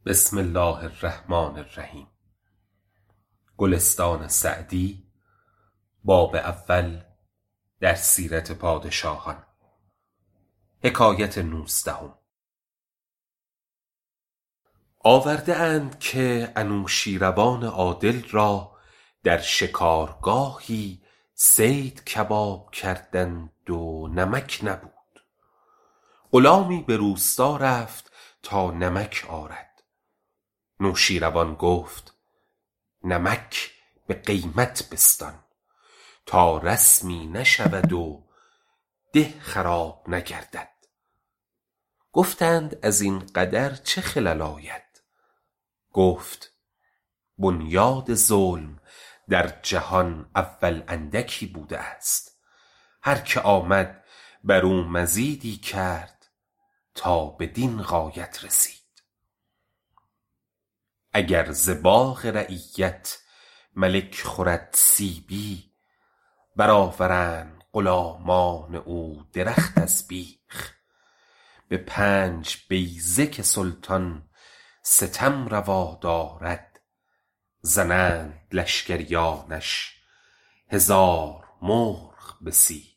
بسم الله الرحمن الرحیم. گلستان سعدی، باب اول، در سیرت پادشاهان. حکایت 19. آورده اند که انوشیروان عادل را در شکارگاهی صید کباب کردند و نمک نبود. غلامی به روستا رفت تا نمک آرد. نوشیروان گفت: نمک به قیمت بستان تا رسمی نشود و ده خراب نگردد. گفتند از این قدر چه خلل آید؟ گفت: بنیاد ظلم در جهان اول اندکی بوده است، هر که آمد بر او مزیدی کرد تا بدین غایت رسید. اگر ز باغ رعیت ملک خورد سیبی، برآورند غلامان او درخت از بیخ. به 5 بیضه که سلطان ستم روا دارد، زنند لشکریانش 1000 مرغ به سیخ.